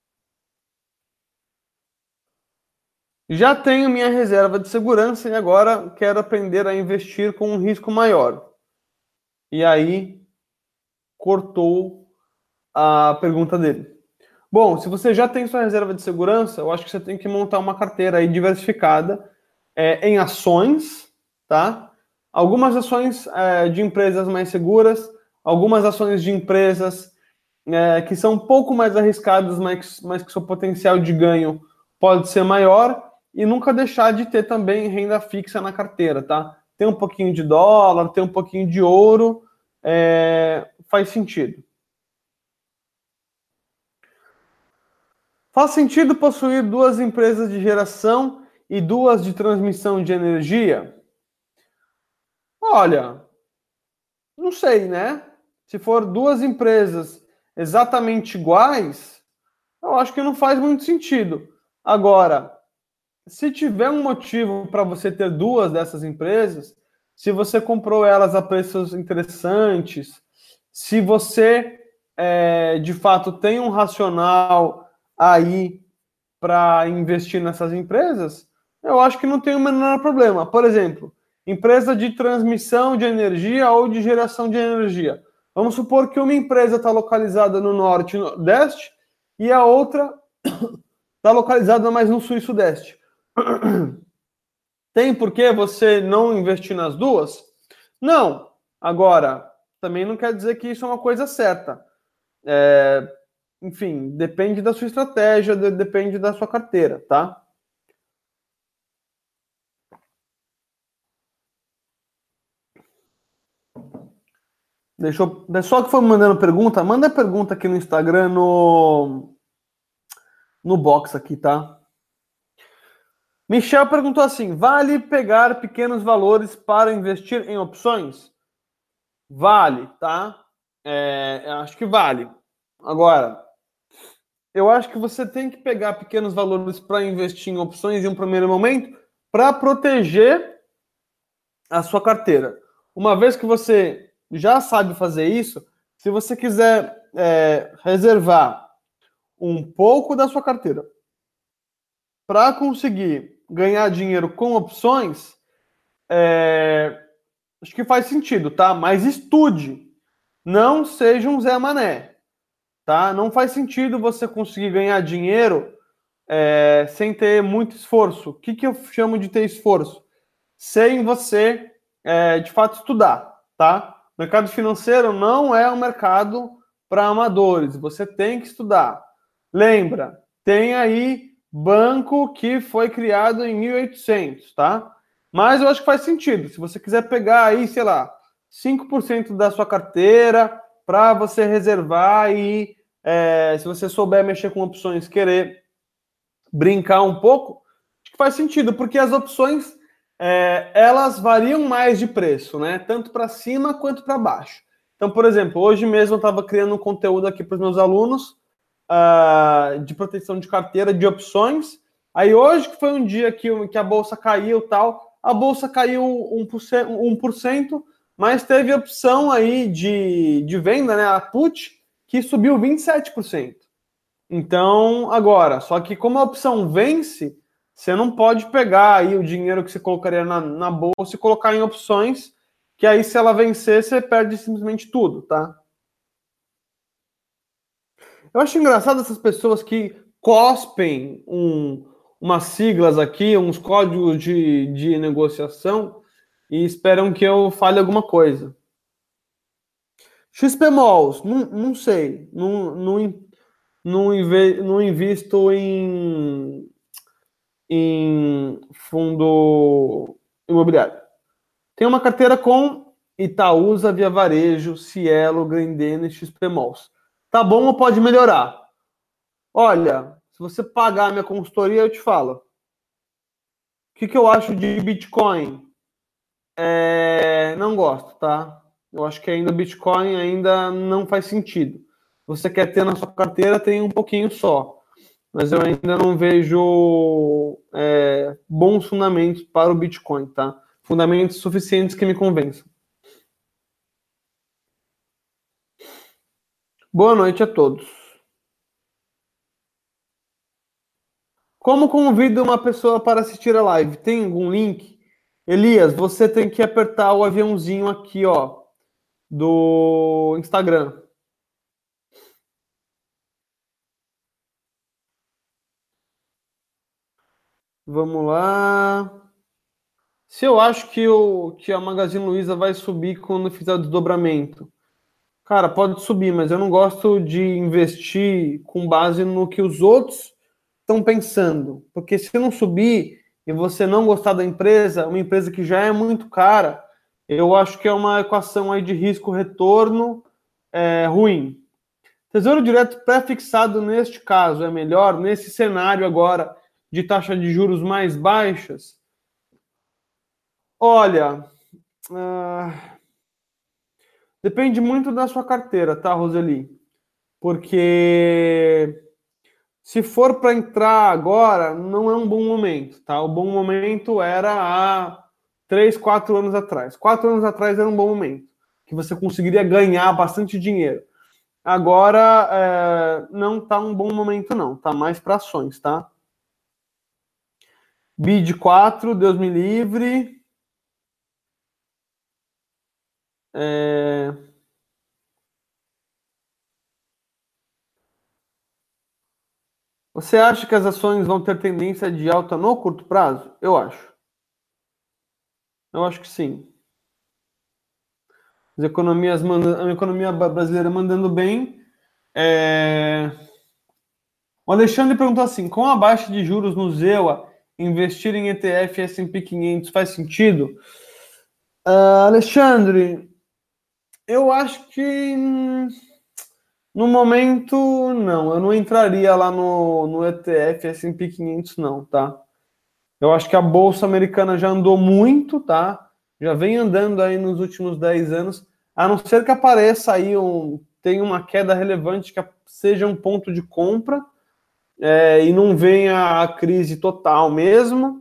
S1: Já tenho minha reserva de segurança e agora quero aprender a investir com um risco maior. E aí, cortou a pergunta dele. Bom, se você já tem sua reserva de segurança, eu acho que você tem que montar uma carteira aí diversificada é, em ações, tá? Algumas ações é, de empresas mais seguras, algumas ações de empresas é, que são um pouco mais arriscadas, mas, mas que seu potencial de ganho pode ser maior, e nunca deixar de ter também renda fixa na carteira, tá? Tem um pouquinho de dólar, tem um pouquinho de ouro, é, faz sentido. Faz sentido possuir duas empresas de geração e duas de transmissão de energia? Olha, não sei, né? Se for duas empresas exatamente iguais, eu acho que não faz muito sentido. Agora, se tiver um motivo para você ter duas dessas empresas, se você comprou elas a preços interessantes, se você é, de fato tem um racional aí para investir nessas empresas, eu acho que não tem o menor problema. Por exemplo, empresa de transmissão de energia ou de geração de energia. Vamos supor que uma empresa está localizada no norte e nordeste e a outra está localizada mais no sul e sudeste. Tem por que você não investir nas duas? Não. Agora, também não quer dizer que isso é uma coisa certa. É, enfim, depende da sua estratégia, de, depende da sua carteira, tá? Deixa eu... Pessoal que foi me mandando pergunta, manda pergunta aqui no Instagram, no, no box aqui, tá? Michel perguntou assim: vale pegar pequenos valores para investir em opções? Vale, tá? É, acho que vale. Agora, eu acho que você tem que pegar pequenos valores para investir em opções em um primeiro momento para proteger a sua carteira. Uma vez que você já sabe fazer isso, se você quiser é, reservar um pouco da sua carteira para conseguir ganhar dinheiro com opções, é, acho que faz sentido, tá? Mas estude. Não seja um Zé Mané, tá? Não faz sentido você conseguir ganhar dinheiro é, sem ter muito esforço. O que, que eu chamo de ter esforço? Sem você, é, de fato, estudar, tá? O mercado financeiro não é um mercado para amadores. Você tem que estudar. Lembra, tem aí banco que foi criado em mil e oitocentos, tá? Mas eu acho que faz sentido. Se você quiser pegar aí, sei lá, cinco por cento da sua carteira para você reservar e, é, se você souber mexer com opções, querer brincar um pouco, acho que faz sentido, porque as opções é, elas variam mais de preço, né? Tanto para cima quanto para baixo. Então, por exemplo, hoje mesmo eu estava criando um conteúdo aqui para os meus alunos uh, de proteção de carteira, de opções. Aí hoje, que foi um dia que, que a bolsa caiu e tal, a bolsa caiu um por cento, um por cento, mas teve opção aí de, de venda, né? A put, que subiu vinte e sete por cento. Então, agora, só que como a opção vence, você não pode pegar aí o dinheiro que você colocaria na, na bolsa e colocar em opções, que aí se ela vencer, você perde simplesmente tudo, tá? Eu acho engraçado essas pessoas que cospem um, umas siglas aqui, uns códigos de, de negociação e esperam que eu fale alguma coisa. X P M O Ls, não, não sei, não, não, não, inve, não invisto em, em fundo imobiliário. Tem uma carteira com Itaúsa, Via Varejo, Cielo, Grendene e X P Malls. Tá bom ou pode melhorar? Olha, se você pagar a minha consultoria, eu te falo. O que, que eu acho de Bitcoin? É, não gosto, tá? Eu acho que ainda o Bitcoin ainda não faz sentido. Você quer ter na sua carteira, tem um pouquinho só. Mas eu ainda não vejo é, bons fundamentos para o Bitcoin, tá? Fundamentos suficientes que me convençam. Boa noite a todos. Como convido uma pessoa para assistir a live? Tem algum link? Elias, você tem que apertar o aviãozinho aqui, ó, do Instagram. Vamos lá. Se eu acho que, o, que a Magazine Luiza vai subir quando fizer o desdobramento. Cara, pode subir, mas eu não gosto de investir com base no que os outros estão pensando. Porque se não subir e você não gostar da empresa, uma empresa que já é muito cara, eu acho que é uma equação aí de risco-retorno é, ruim. Tesouro direto pré-fixado neste caso é melhor, nesse cenário agora de taxa de juros mais baixas? Olha, uh, depende muito da sua carteira, tá, Roseli? Porque se for para entrar agora, não é um bom momento, tá? O bom momento era há três, quatro anos atrás. Quatro anos atrás era um bom momento, que você conseguiria ganhar bastante dinheiro. Agora, é, não tá um bom momento, não. Tá mais para ações, tá? B I D quatro, Deus me livre. É... Você acha que as ações vão ter tendência de alta no curto prazo? Eu acho. Eu acho que sim. As economias manda... A economia brasileira mandando bem. É... O Alexandre perguntou assim: com a baixa de juros no Zewa, investir em E T F S and P quinhentos faz sentido? Uh, Alexandre, eu acho que no momento não. Eu não entraria lá no, no E T F S and P quinhentos, não, tá? Eu acho que a Bolsa Americana já andou muito, tá? Já vem andando aí nos últimos dez anos, a não ser que apareça aí um, tem uma queda relevante que seja um ponto de compra é, e não venha a crise total mesmo.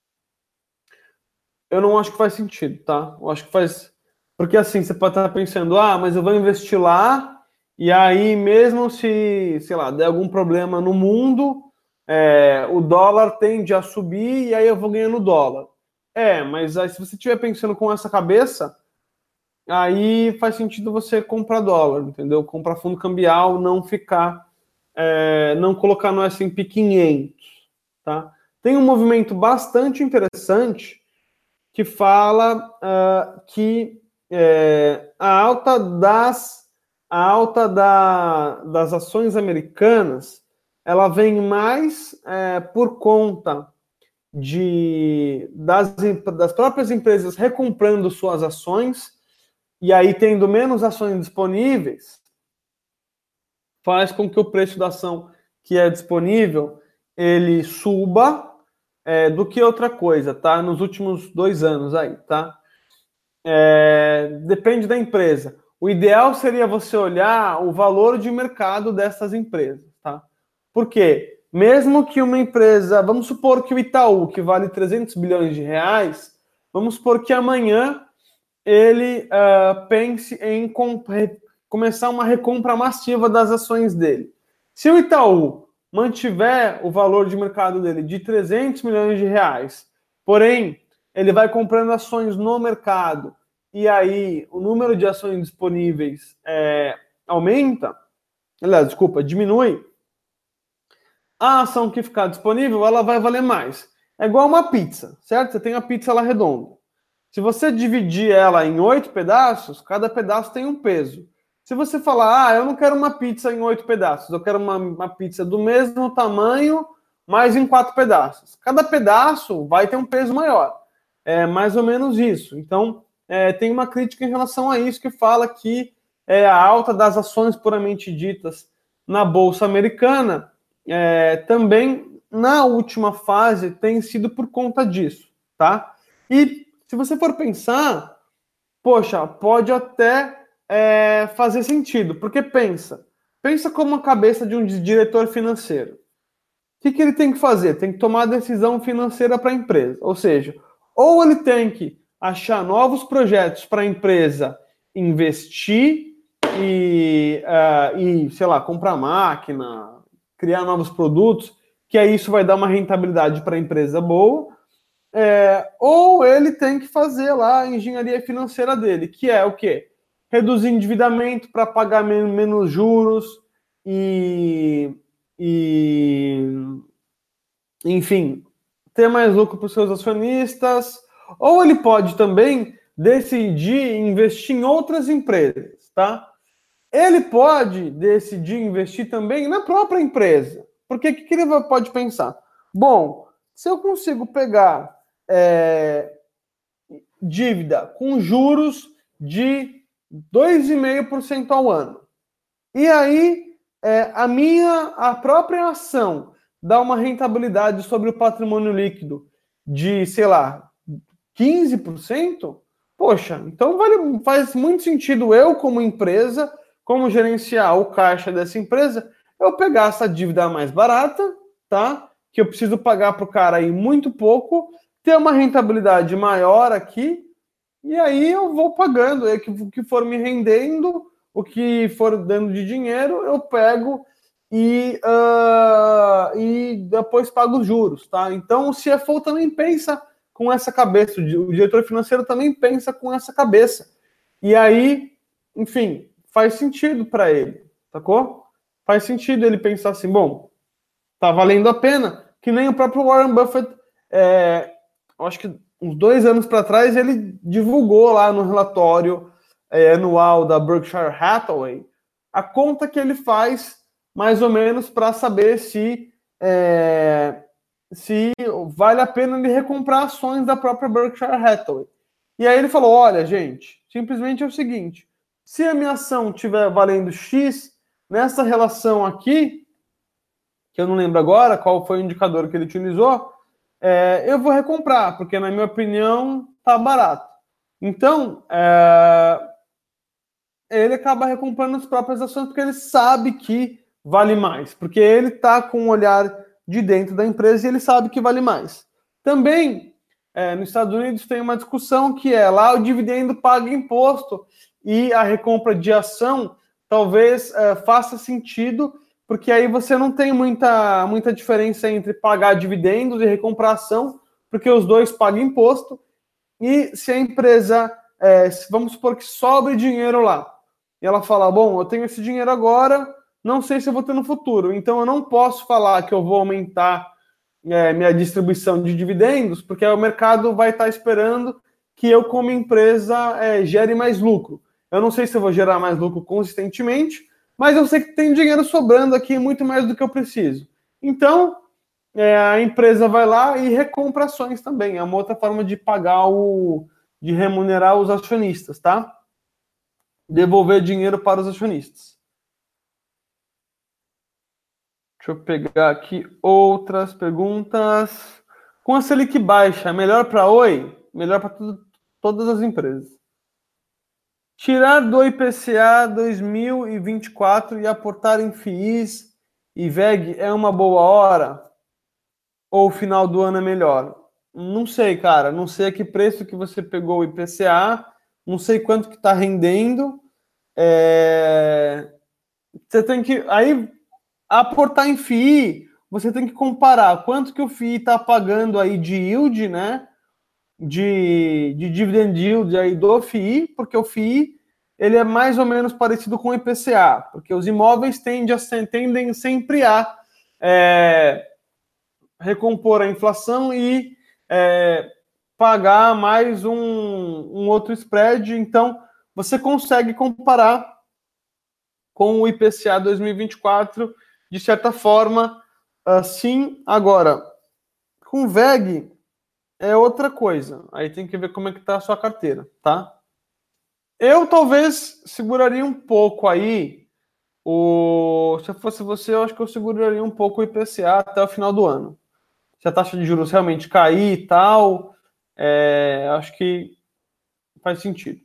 S1: Eu não acho que faz sentido, tá? Eu acho que faz... Porque assim, você pode estar pensando, ah, mas eu vou investir lá e aí mesmo se, sei lá, der algum problema no mundo... É, o dólar tende a subir e aí eu vou ganhando dólar. É, mas aí, se você estiver pensando com essa cabeça, aí faz sentido você comprar dólar, entendeu? Comprar fundo cambial, não ficar, é, não colocar no S and P quinhentos, tá? Tem um movimento bastante interessante que fala uh, que é, a alta das a alta da, das ações americanas ela vem mais é, por conta de, das, das próprias empresas recomprando suas ações e aí tendo menos ações disponíveis, faz com que o preço da ação que é disponível ele suba é, do que outra coisa, tá? Nos últimos dois anos aí, tá? É, depende da empresa. O ideal seria você olhar o valor de mercado dessas empresas, tá? Por quê? Mesmo que uma empresa, vamos supor que o Itaú, que vale trezentos bilhões de reais, vamos supor que amanhã ele uh, pense em começar uma recompra massiva das ações dele. Se o Itaú mantiver o valor de mercado dele de trezentos milhões de reais, porém, ele vai comprando ações no mercado e aí o número de ações disponíveis é, aumenta, aliás, desculpa, diminui, a ação que ficar disponível, ela vai valer mais. É igual uma pizza, certo? Você tem a pizza lá redonda. Se você dividir ela em oito pedaços, cada pedaço tem um peso. Se você falar, ah, eu não quero uma pizza em oito pedaços, eu quero uma, uma pizza do mesmo tamanho, mas em quatro pedaços. Cada pedaço vai ter um peso maior. É mais ou menos isso. Então, é, tem uma crítica em relação a isso que fala que é, a alta das ações puramente ditas na Bolsa Americana é, também, na última fase, tem sido por conta disso, tá? E se você for pensar, poxa, pode até é, fazer sentido, porque pensa, pensa como a cabeça de um diretor financeiro. O que, que ele tem que fazer? Tem que tomar decisão financeira para a empresa. Ou seja, ou ele tem que achar novos projetos para a empresa investir e, uh, e, sei lá, comprar máquina, criar novos produtos, que aí isso vai dar uma rentabilidade para a empresa boa. É, ou ele tem que fazer lá a engenharia financeira dele, que é o quê? Reduzir endividamento para pagar men menos juros e, e, enfim, ter mais lucro para os seus acionistas. Ou ele pode também decidir investir em outras empresas, tá? Ele pode decidir investir também na própria empresa. Porque o que, que ele pode pensar? Bom, se eu consigo pegar é, dívida com juros de dois vírgula cinco por cento ao ano, e aí é, a minha, a própria ação dá uma rentabilidade sobre o patrimônio líquido de, sei lá, quinze por cento, poxa, então vale, faz muito sentido eu, como empresa, como gerenciar o caixa dessa empresa, eu pegar essa dívida mais barata, tá? Que eu preciso pagar para o cara aí muito pouco, ter uma rentabilidade maior aqui, e aí eu vou pagando, o que for me rendendo, o que for dando de dinheiro, eu pego e, uh, e depois pago os juros, tá? Então o C F O também pensa com essa cabeça, o diretor financeiro também pensa com essa cabeça. E aí, enfim, faz sentido para ele, sacou? Faz sentido ele pensar assim, bom, tá valendo a pena, que nem o próprio Warren Buffett, é, acho que uns dois anos para trás, ele divulgou lá no relatório é, anual da Berkshire Hathaway a conta que ele faz, mais ou menos, para saber se, é, se vale a pena ele recomprar ações da própria Berkshire Hathaway. E aí ele falou, olha, gente, simplesmente é o seguinte, se a minha ação estiver valendo X, nessa relação aqui, que eu não lembro agora qual foi o indicador que ele utilizou, é, eu vou recomprar, porque na minha opinião tá barato. Então, é, ele acaba recomprando as próprias ações porque ele sabe que vale mais, porque ele está com o olhar de dentro da empresa e ele sabe que vale mais. Também, é, nos Estados Unidos tem uma discussão que é lá o dividendo paga imposto e a recompra de ação talvez é, faça sentido, porque aí você não tem muita, muita diferença entre pagar dividendos e recomprar ação, porque os dois pagam imposto, e se a empresa, é, vamos supor que sobre dinheiro lá, e ela fala, bom, eu tenho esse dinheiro agora, não sei se eu vou ter no futuro, então eu não posso falar que eu vou aumentar é, minha distribuição de dividendos, porque o mercado vai estar esperando que eu, como empresa, é, gere mais lucro. Eu não sei se eu vou gerar mais lucro consistentemente, mas eu sei que tem dinheiro sobrando aqui, muito mais do que eu preciso. Então, é, a empresa vai lá e recompra ações também. É uma outra forma de pagar o... de remunerar os acionistas, tá? Devolver dinheiro para os acionistas. Deixa eu pegar aqui outras perguntas. Com a Selic baixa, melhor para Oi? Melhor para todas as empresas. Tirar do I P C A dois mil e vinte e quatro e aportar em F I Is e V E G é uma boa hora? Ou o final do ano é melhor? Não sei, cara. Não sei a que preço que você pegou o I P C A. Não sei quanto que está rendendo. É... Você tem que... Aí, aportar em F I I, você tem que comparar quanto que o F I I está pagando aí de yield, né? De, de dividend yield aí do F I I, porque o F I I ele é mais ou menos parecido com o I P C A, porque os imóveis tendem, a, tendem sempre a é, recompor a inflação e é, pagar mais um, um outro spread, então você consegue comparar com o I P C A dois mil e vinte e quatro, de certa forma, assim. Agora, com V E G é outra coisa. Aí tem que ver como é que tá a sua carteira, tá? Eu talvez seguraria um pouco aí. O... Se eu fosse você, eu acho que eu seguraria um pouco o I P C A até o final do ano. Se a taxa de juros realmente cair e tal, é... acho que faz sentido.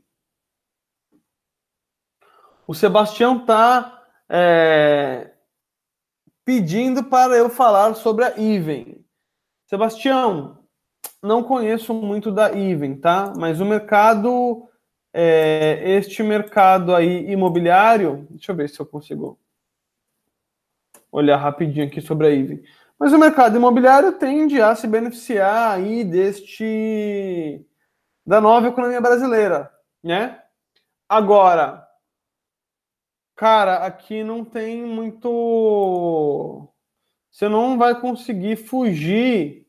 S1: O Sebastião está é... pedindo para eu falar sobre a Even. Sebastião, não conheço muito da Even, tá? Mas o mercado, é... este mercado aí imobiliário, deixa eu ver se eu consigo olhar rapidinho aqui sobre a Even. Mas o mercado imobiliário tende a se beneficiar aí deste da nova economia brasileira, né? Agora, cara, aqui não tem muito. Você não vai conseguir fugir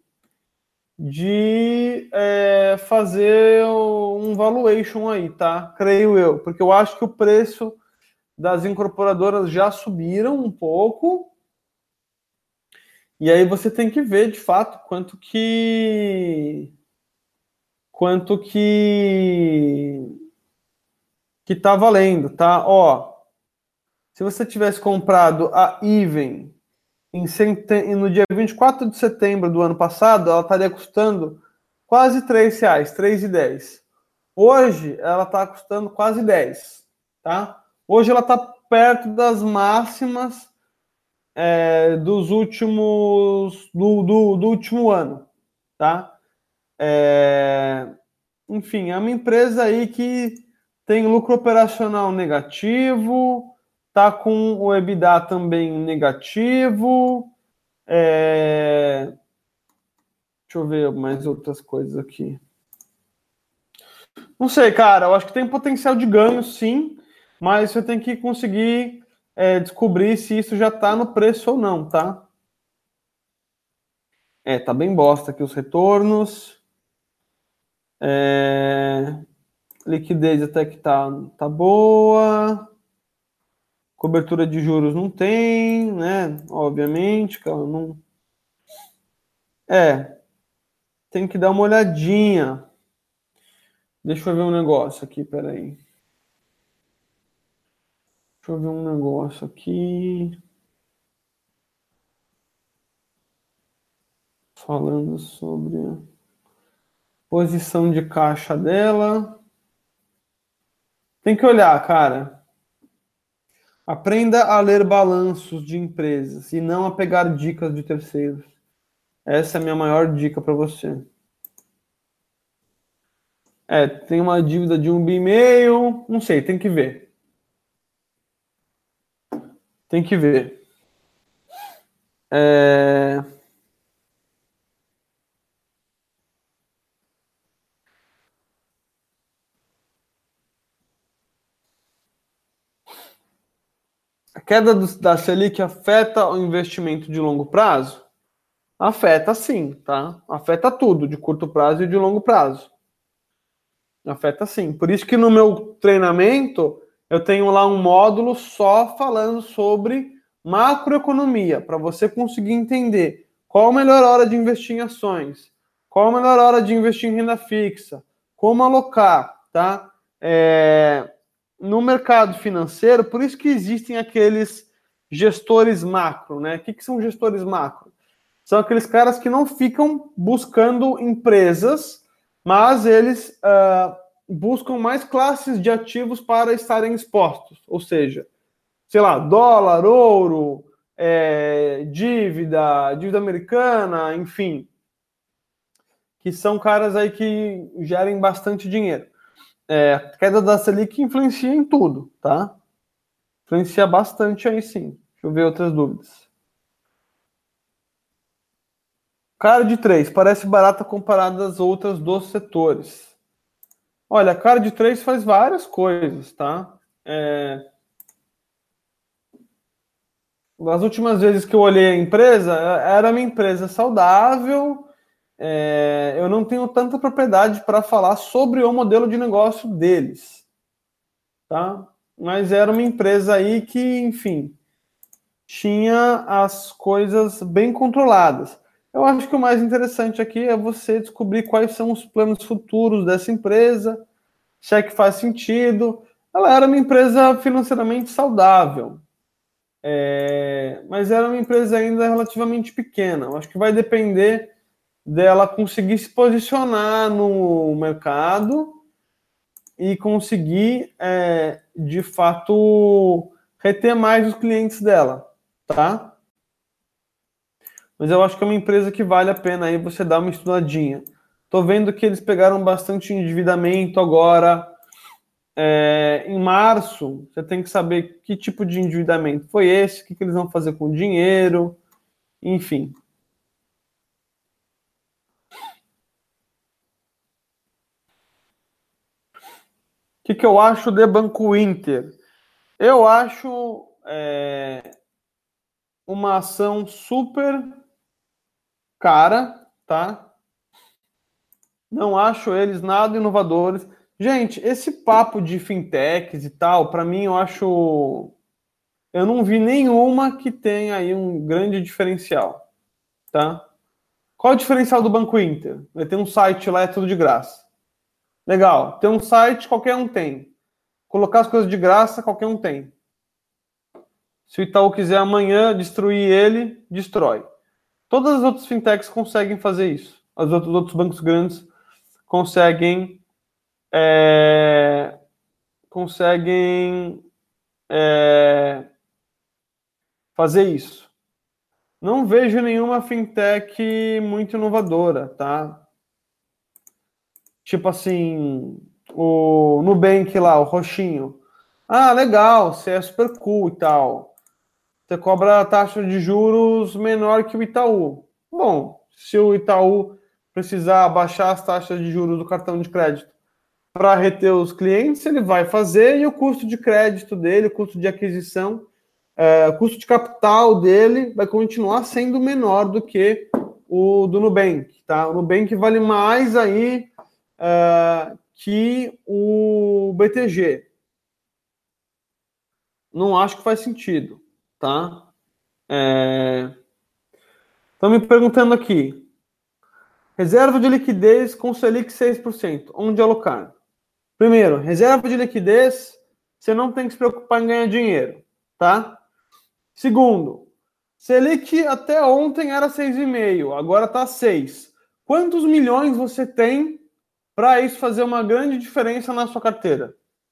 S1: de é, fazer um valuation aí, tá? Creio eu, porque eu acho que o preço das incorporadoras já subiram um pouco. E aí você tem que ver de fato quanto que quanto que que tá valendo, tá? Ó, se você tivesse comprado a Even em sentem... no dia vinte e quatro de setembro do ano passado, ela estaria custando quase três reais, três e dez. Hoje ela está custando quase dez, tá? Hoje ela está perto das máximas é, dos últimos do, do, do último ano, tá? É, enfim, é uma empresa aí que tem lucro operacional negativo, tá com o EBITDA também negativo. É, deixa eu ver mais outras coisas aqui. Não sei, cara, eu acho que tem potencial de ganho, sim, mas você tem que conseguir é, descobrir se isso já tá no preço ou não, tá? É, tá bem bosta aqui os retornos. É, liquidez até que tá, tá boa. Cobertura de juros não tem, né? Obviamente, cara, não. É, tem que dar uma olhadinha. Deixa eu ver um negócio aqui, peraí. Deixa eu ver um negócio aqui. Falando sobre a posição de caixa dela. Tem que olhar, cara. Aprenda a ler balanços de empresas e não a pegar dicas de terceiros. Essa é a minha maior dica para você. É, tem uma dívida de um bi e meio, não sei, tem que ver. Tem que ver. É... A queda do, da Selic afeta o investimento de longo prazo? Afeta sim, tá? Afeta tudo, de curto prazo e de longo prazo. Afeta sim. Por isso que no meu treinamento eu tenho lá um módulo só falando sobre macroeconomia, para você conseguir entender qual a melhor hora de investir em ações, qual a melhor hora de investir em renda fixa, como alocar, tá? É... No mercado financeiro, por isso que existem aqueles gestores macro, né? O que, que são gestores macro? São aqueles caras que não ficam buscando empresas, mas eles uh, buscam mais classes de ativos para estarem expostos. Ou seja, sei lá, dólar, ouro, é, dívida, dívida americana, enfim. Que são caras aí que gerem bastante dinheiro. É, a queda da Selic influencia em tudo, tá? Influencia bastante aí sim. Deixa eu ver outras dúvidas. Cara de três, parece barata comparada às outras dos setores. Olha, a cara de três faz várias coisas, tá? É... Das últimas vezes que eu olhei a empresa, era uma empresa saudável. É... Eu não tenho tanta propriedade para falar sobre o modelo de negócio deles, tá? mas era uma empresa aí que, enfim, tinha as coisas bem controladas. Eu acho que o mais interessante aqui é você descobrir quais são os planos futuros dessa empresa, se é que faz sentido. Ela era uma empresa financeiramente saudável, é, mas era uma empresa ainda relativamente pequena. Eu acho que vai depender dela conseguir se posicionar no mercado e conseguir, é, de fato, reter mais os clientes dela, tá? Mas eu acho que é uma empresa que vale a pena aí você dar uma estudadinha. Tô vendo que eles pegaram bastante endividamento agora. É, em março, você tem que saber que tipo de endividamento foi esse, o que, que eles vão fazer com o dinheiro, enfim. O que, que eu acho de Banco Inter? Eu acho é, uma ação super cara, tá? Não acho eles nada inovadores. Gente, esse papo de fintechs e tal, para mim eu acho. Eu não vi nenhuma que tenha aí um grande diferencial, tá? Qual é o diferencial do Banco Inter? Ele tem um site lá, é tudo de graça. Legal. Tem um site, qualquer um tem. Colocar as coisas de graça, qualquer um tem. Se o Itaú quiser amanhã destruir ele, destrói. Todas as outras fintechs conseguem fazer isso. Os outros, outros bancos grandes conseguem é, conseguem é, fazer isso. Não vejo nenhuma fintech muito inovadora, tá? Tipo assim, o Nubank lá, o roxinho. Ah, legal, você é super cool e tal. Você cobra taxa de juros menor que o Itaú. Bom, se o Itaú precisar baixar as taxas de juros do cartão de crédito para reter os clientes, ele vai fazer e o custo de crédito dele, o custo de aquisição, é, o custo de capital dele vai continuar sendo menor do que o do Nubank, tá? O Nubank vale mais aí é, que o B T G. Não acho que faz sentido, tá? Estão me perguntando aqui, reserva de liquidez com Selic seis por cento, onde alocar? Primeiro, reserva de liquidez, você não tem que se preocupar em ganhar dinheiro, tá? Segundo, Selic até ontem era seis vírgula cinco, agora está seis. Quantos milhões você tem para isso fazer uma grande diferença na sua carteira?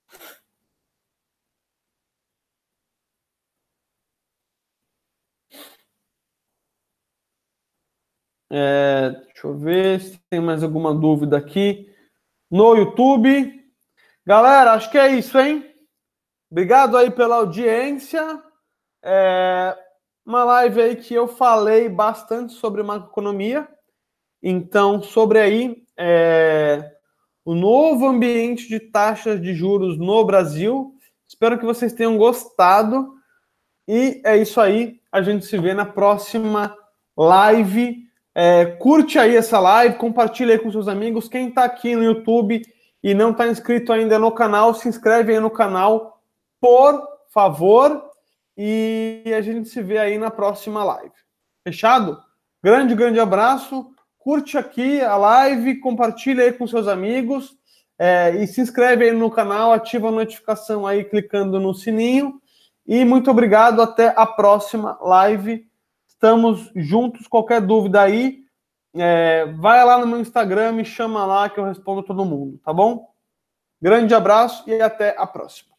S1: É, deixa eu ver se tem mais alguma dúvida aqui. No YouTube. Galera, acho que é isso, hein? Obrigado aí pela audiência. É uma live aí que eu falei bastante sobre macroeconomia. Então, sobre aí é, o novo ambiente de taxas de juros no Brasil. Espero que vocês tenham gostado. E é isso aí. A gente se vê na próxima live. É, curte aí essa live, compartilha aí com seus amigos. Quem está aqui no YouTube e não está inscrito ainda no canal, se inscreve aí no canal, por favor. E a gente se vê aí na próxima live. Fechado? Grande, grande abraço. Curte aqui a live, compartilha aí com seus amigos. É, e se inscreve aí no canal, ativa a notificação aí clicando no sininho. E muito obrigado, até a próxima live. Estamos juntos, qualquer dúvida aí, é, vai lá no meu Instagram, me chama lá que eu respondo todo mundo, tá bom? Grande abraço e até a próxima.